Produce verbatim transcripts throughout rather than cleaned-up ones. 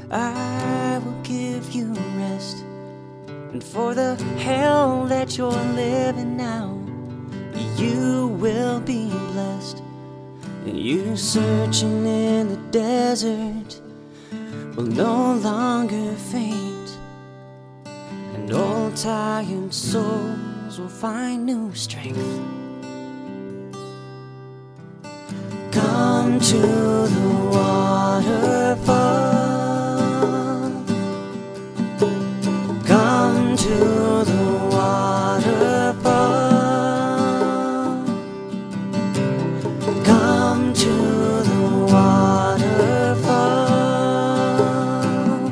I will give you rest. And for the hell that you're living now, you will be blessed. And you searching in the desert will no longer faint, and old tired souls will find new strength. Come to the waterfall. Come to the waterfall. Come to the waterfall.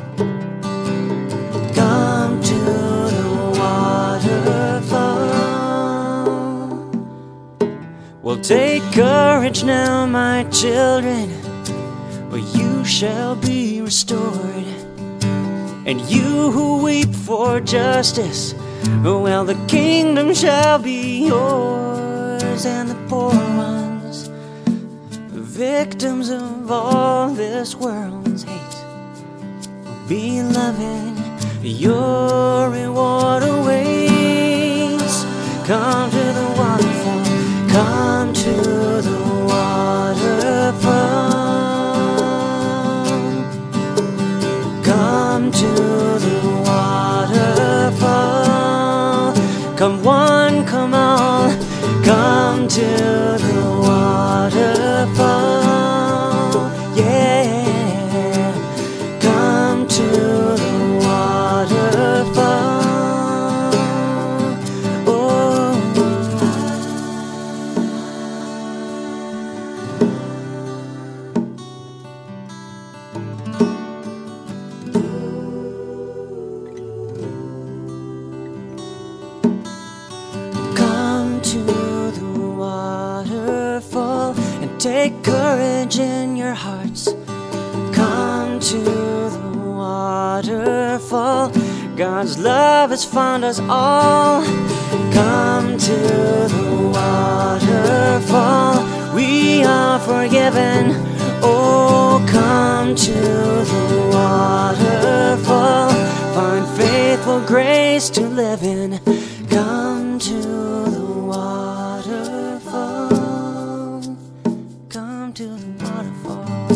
Come to the waterfall. Well, take courage now, my children, or you shall be restored. And you who weep for justice, well, the kingdom shall be yours. And the poor ones, victims of all this world's hate, beloved, your reward awaits. Come to the waterfall. Come to the waterfall. Come to the waterfall. Come one, come all. Come to the waterfall. Yeah. Come to the waterfall. Oh. Come to the waterfall and take courage in your hearts. Come to the waterfall. God's love has found us all. Come to the waterfall. We are forgiven. Oh, come to the waterfall. Find faithful grace to live in. Come to the waterfall. Come to the waterfall.